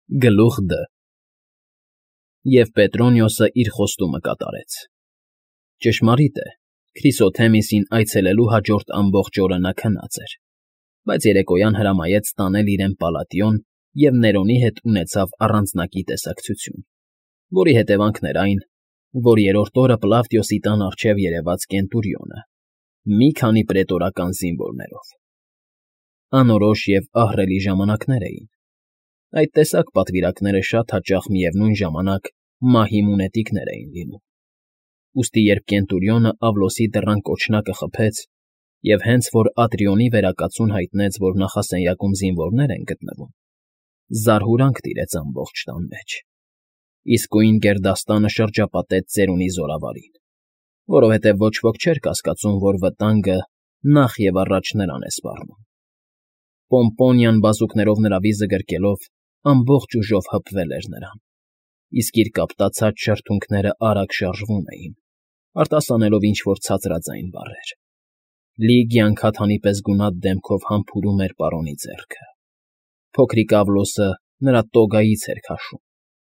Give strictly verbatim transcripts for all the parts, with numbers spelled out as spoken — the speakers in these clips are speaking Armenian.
Գլուխ Դ Եվ Պետրոնիոսը իր խոստումը կատարեց։ Ճշմարիտ է, Քրիսոթեմիսին այցելելու հաջորդ ամբողջ օրը նա քնած էր, բայց երեկոյան հրամայեց տանել իրեն Պալատիոն և Ներոնի հետ ունեցավ առանձնակի տեսակցություն, որի հետևանքն էր այն, որ երրորդ օրը Պլավդիոսի տան առջև երևաց Կենտուրիոնը մի քանի պրետորական զինվորներով։ Անորոշ և ահռելի ժամանակներ էին։ Այդ տեսակ պատվիրակները շատ հաճախ միևնույն ժամանակ մահի մունետիկներ էին լինում։ Ուստի երբ Կենտուրիոնը Ավլոսի դռան կոչնակը խփեց և հենց որ Ատրիոնի վերակացուն հայտնեց, որ նախասենյակում զինվորներ են գտնվում, զարհուրանք տիրեց ամբողջ տան մեջ։ Իսկույն գերդաստանը շրջապատեց ծերունի զորավարին, որովհետև ոչ ոք չէր կասկածում, որ վտանգը նախ և առաջ նրան է սպառնում։ Պոմպոնիան բազուկներով նրա վիզը գրկելով ամբողջ ուժով հպվել էր նրան, իսկ իր կապտացած շրթունքները արագ շարժվում էին, արտասանելով ինչ֊որ ցածրաձայն բառեր։ Լիգիան քաթանի պես գունատ դեմքով համբուրում էր պարոնի ձեռքը։ Փոքրիկ Ավլոսը նրա տոգայից էր քաշում։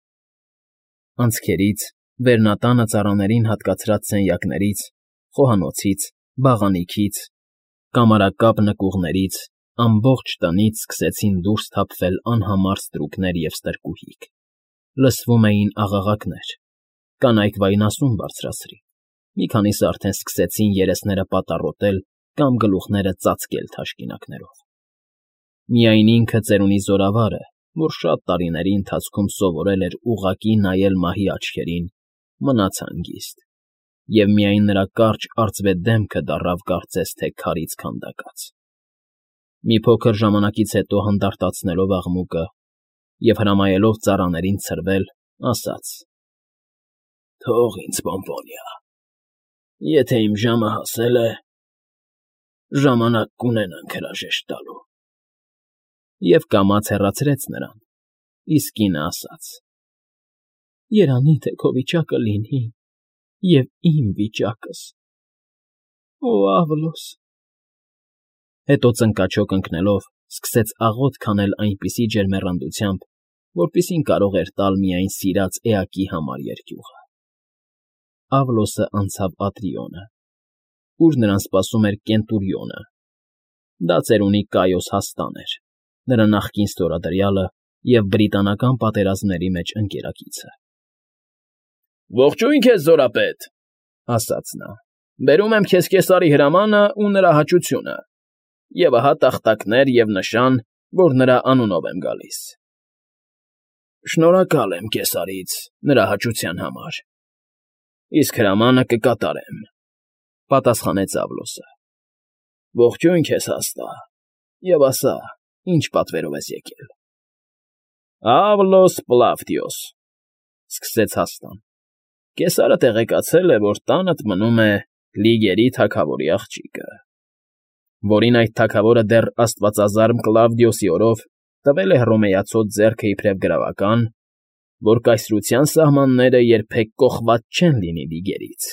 Անցքերից, վերնատանը ծառաներին հատկացրած սենյակներից, խոհանոցից, բաղանիքից, կամարակապ նկուղներից, ամբողջ տնից սկսեցին դուրս թափվել անհամար ստրուկներ և ստրկուհիք։ Լսվում էին աղաղակներ, կանայք վայնասուն բարձրացրին, մի քանիսը արդեն սկսեցին երեսները պատառոտել կամ գլուխները ծածկել թաշկինակներով։ Միայն ինքը ծերունի զորավարը, որ շատ տարիների ընթացքում սովորել էր ուղղակի նայել մահի աչքերին, մնաց հանգիստ, և միայն նրա կարճ արծվե դեմքը դառավ կարծես թե քարից քանդակած։ Մի փոքր ժամանակից հետո հանդարտացնելով աղմուկը և հրամայելով ծառաներին ցրվել, ասաց. «Թող ինձ, Պոմպոնիա, եթե իմ ժամը հասել է, ժամանակ կունենանք հրաժեշտ տալու»։ Եվ կամաց հեռացրեց նրան, իսկ կինը ասաց. «Երանի թե քո վիճակը լինի և իմ վիճակս, օ Ավլոս»։ Հետո ծնկաչոք ընկնելով սկսեց աղոթք քանել այնպիսի ջերմեռանդությամբ, որպիսին կարող էր տալ միայն սիրած էակի համար երկյուղը։ Ավլոսը անցավ Ատրիոնը, ուր նրան սպասում էր Կենտուրիոնը։ Դա ծերունի Կայոս Հաստան էր, նրա նախկին ստորադրյալը և բրիտանական պատերազմների մեջ ընկերակիցը։ «Ողջույն քեզ, զորապետ,֊ ասաց նա,֊ բերում եմ քեզ կեսարի հրամանը ու նրա հաճությունը, և ահա տախտակներ և նշան, որ նրա անունով եմ գալիս»։ «Շնորհակալ եմ կեսարից նրա հաճության համար, իսկ հրամանը կկատարեմ,֊ պատասխանեց Ավլոսը։ «Ողջույն քեզ, Հաստա, և ասա, ինչ պատվերով ես եկել»։ «Ավլոս Պլավդիոս,֊ սկսեց Հաստան,֊ կեսարը տեղեկացել է, որ տանդ մնում է Լիգերի թագավորի աղջիկը, որին այդ թագավորը դեռ աստվածազարմ Կլավդիոսի օրով տվել է հռոմեացու ձեռքը իբրև գրավական, որ կայսրության սահմանները երբեք կոխված չեն լինի Լիգերից։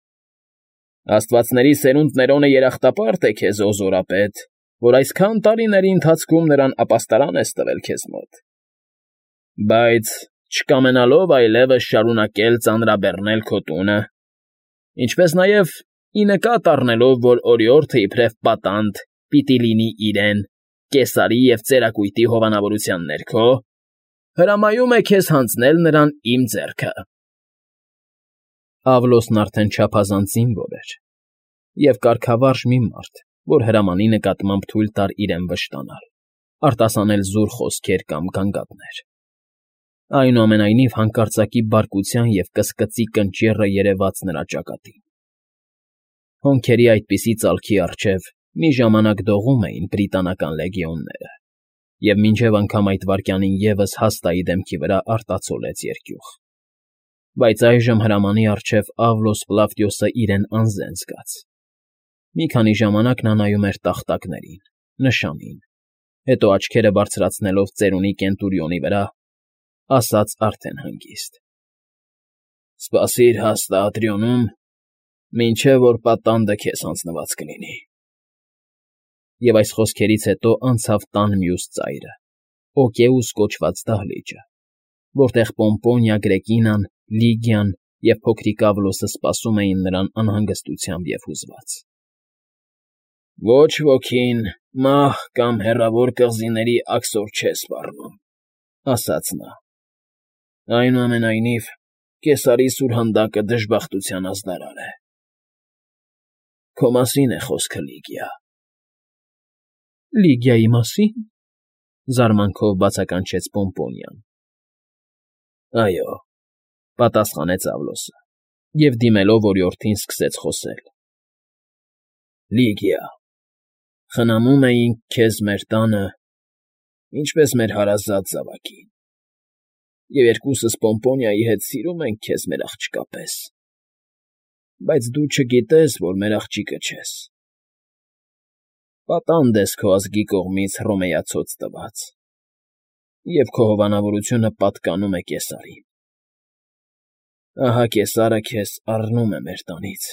Աստվածների սերունդ Ներոնը երախտապարտ է քեզ, օ զորապետ, որ այսքան տարիների ընթացքում նրան ապաստարան ես տվել քեզ մոտ, բայց չկամենալով այլևս շարունակել ծանրաբեռնել քո տունը, ինչպես նաև ի նկատ առնելով, որ օրիորդը իբրև պատանդ պիտի լինի իրեն, Կեսարի և ծերակույտի հովանավորության ներքո, հրամայում է քեզ հանձնել նրան իմ ձեռքը»։ Ավլոսն արդեն չափազանց զինվոր էր և կարգավարժ մի մարդ, որ հրամանի նկատմամբ թույլ տար իրեն վշտանալ, արտասանել զուր խոսքեր կամ գանգատներ։ Այնուամենայնիվ հանկարծակի բարկության և կսկծի կնճիռը երևաց նրա ճակատին։ Հոնքերի այդպիսի ծալքի առջև մի ժամանակ դողում էին բրիտանական լեգիոնները, և մինչև անգամ այդ վայրկյանին ևս Հաստայի դեմքի վրա արտացոլեց երկյուղ։ Բայց այժմ հրամանի առջև Ավլոս Պլավդիոսը իրեն անզեն զգաց։ Մի քանի ժամանակ նա նայում էր տախտակներին, նշանին, հետո աչքերը բարձրացնելով ծերունի Կենտուրիոնի վրա, ասաց արդեն հանգիստ. «Սպասիր, Հաստա, Ատրիոնում, մինչև որ պատանդը քեզ հանձնված կլինի»։ Եվ այս խոսքերից հետո անցավ տան մյուս ծայրը՝ Օկեուս կոչված դահլիճը, որտեղ Պոմպոնիա Գրեկինան, Լիգիան և փոքրիկ Ավլոսը սպասում էին նրան անհանգստությամբ և հուզված։ Ոչ ոքին մահ կամ հեռավոր կղզիների աքսոր չէ սպառնում, ասաց նա։ Այնուամենայնիվ, կեսարի սուրհանդակը դժբախտության ազդարար է։ Քո մասին է խոսքը, Լիգիա։ Լիգիայի մասի՞ն,֊ զարմանքով բացականչեց Պոմպոնիան։ Այո,֊ պատասխանեց Ավլոսը և, դիմելով օրիորդին, սկսեց խոսել։ Լիգիա, խնամում էինք քեզ մեր տանը, ինչպես մեր հարազատ զավակին, և երկուսս Պոմպոնիայի հետ սիրում ենք քեզ մեր աղջկա պես, բայց դու չգիտես, որ մեր աղջիկը չես, պատանդ ես քո ազգի կողմից հռոմեացոց տված, և քո հովանավորությունը պատկանում է Կեսարին։ Ահա Կեսարը քեզ առնում է մեր տանից…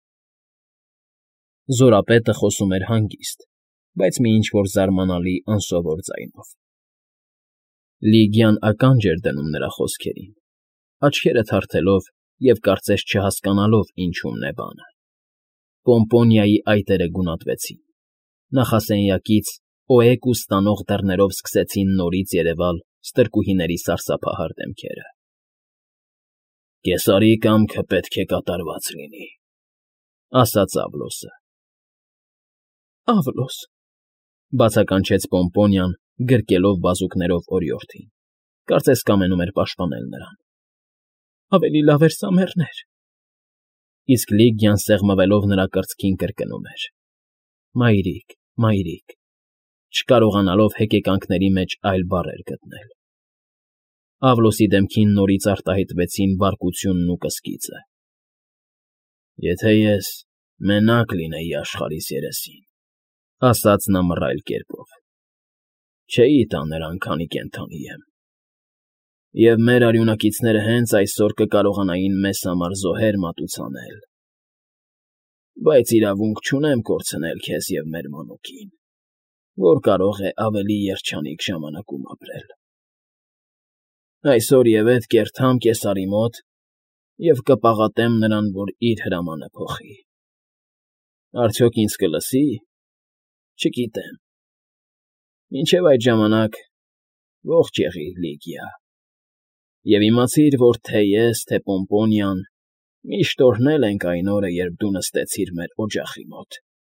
Զորապետը խոսում էր հանգիստ, բայց մի ինչ֊որ զարմանալի անսովոր ձայնով։ Լիգիան ականջ էր դնում նրա խոսքերին, աչքերը թարթելով և կարծես չհասկանալով ինչումն է բանը։ Պոմպոնիայի այտերը գունատվեցին։ Նախասենյակից օէկ ու ստանող դռներով սկսեցին նորից երևալ ստրկուհիների սարսափահար դեմքերը։ Կեսարի կամքը պետք է կատարված լինի,֊ ասաց Ավլոսը։ Ավլոս,֊ բացականչեց Պոմպոնիան, գրկելով բազուկներով օրիորդին, կարծես կամենում էր պաշտպանել նրան։ Ավելի լավ էր սա մեռներ։ Իսկ Լիգիան սեղմվելով նրա կրծքին կրկնում էր. Մայրիկ, մայրիկ, չկարողանալով հեկեկանքների մեջ այլ բառեր գտնել։ Ավլոսի դեմքին նորից արտահայտվեցին բարկությունն ու կսկիծը։ Եթե ես մենակ լինեի աշխարհիս երեսին,֊ ասաց նա մռայլ կերպով,֊ չէի տա նրան, քանի կենդանի եմ, և մեր արյունակիցները հենց այսօր կկարողանային մեզ համար զոհեր մատուցանել, բայց իրավունք չունեմ կորցնել քեզ և մեր մանուկին, որ կարող է ավելի երջանիկ ժամանակում ապրել։ Այսօր ևեթ կերթամ Կեսարի մոտ և կպաղատեմ նրան, որ իր հրամանը փոխի։ Արդյոք ինձ կլսի՞։ Չգիտեմ։ Մինչև այդ ժամանակ ողջ եղիր, Լիգիա, և իմացիր, որ թե ես, թե Պոմպոնիան միշտ օրհնել ենք այն օրը, երբ դու նստեցիր մեր օջախի մոտ…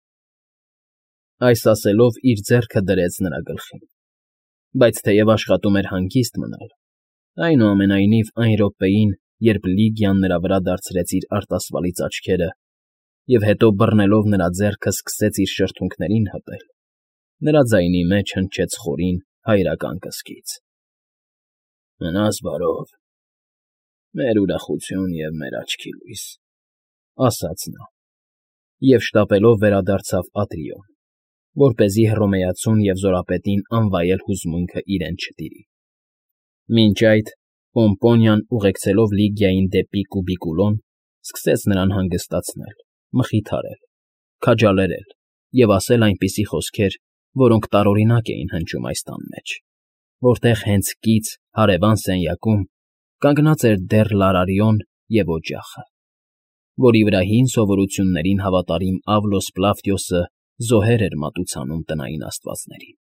Այս ասելով իր ձեռքը դրեց նրա գլխին, բայց թեև աշխատում էր հանգիստ մնալ, այնուամենայնիվ այն րոպեին, երբ Լիգիան նրա վրա դարձրեց իր արտասվալից աչքերը և հետո բռնելով նրա ձեռքը սկսեց իր շրթունքներին հպել, նրա ձայնի մեջ հնչեց խորին, հայրական կսկիծ. Մնաս բարով, մեր ուրախություն և մեր աչքի լույս, ասաց նա, և շտապելով վերադարձավ Ատրիոն, որպեսզի հռոմեացուն և զորապետին անվայել հուզմունքը իրեն չտիրի։ Մինչ այդ Պոմպոնիան, ուղեկցելով Լիգիային դեպի Կուբիկուլոն, սկսեց նրան հանգստացնել, մխիթարել, քաջալերել և ասել այնպիսի խոսքեր, որոնք տարօրինակ էին հնչում այս տան մեջ, որտեղ հենց կից, հարևան սենյակում կանգնած էր դեռ Լարարիոն և օջախը, որի վրա հին սովորություններին հավատարիմ Ավլոս Պլավդիոսը զոհեր էր մատուցանում տնային աստվածներին։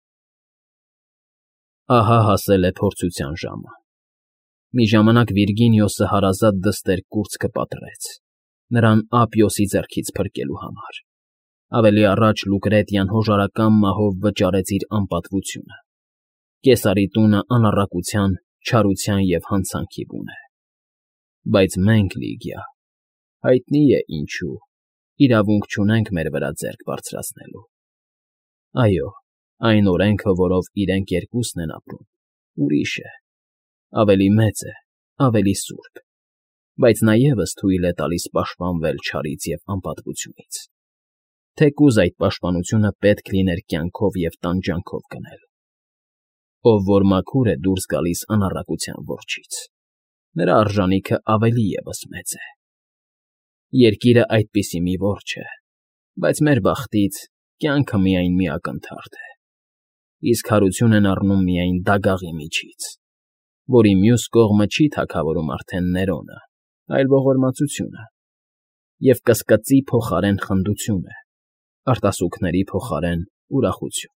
Ահա հասել է փորձության ժամը։ Մի ժամանակ Վիրգինիոսը հարազատ դստեր կուրծքը կպատրեց, նրան Ապիոսի ձեռքից փրկելու համար, ավելի առաջ Լուկրետիան հոժարական մահով վճարեց իր անպատվությունը։ Կեսարի տունը անառակության, չարության և հանցանքի բուն է։ Բայց մենք, Լիգիա, հայտնի է ինչու, իրավունք չունենք մեր վրա ձեռք բարձրացնելու։ Այո, այն օրենքը, որով իրենք երկուսն են ապրում, ուրիշ է, ավելի մեծ է, ավելի սուրբ, բայց նա ևս թույլ է տալիս պաշտպանվել չարից և անպատվությունից, թեկուզ այդ պաշտպանությունը պետք լիներ կյանքով և տանջանքով գնել։ Ով որ մաքուր է դուրս գալիս անառակության որջից, նրա արժանիքը ավելի ևս մեծ է։ Երկիրը այդպիսի մի որջ է, բայց մեր բախտից կյանքը միայն մի ակնթարթ է, իսկ հարություն են առնում միայն դագաղի միջից։ որի մյուս կողմը չի թագավորում արդեն Ներոնը, այլ ողորմածությունը, և կսկծի փոխարեն խնդություն է, արտասուքների փոխարեն ուրախություն։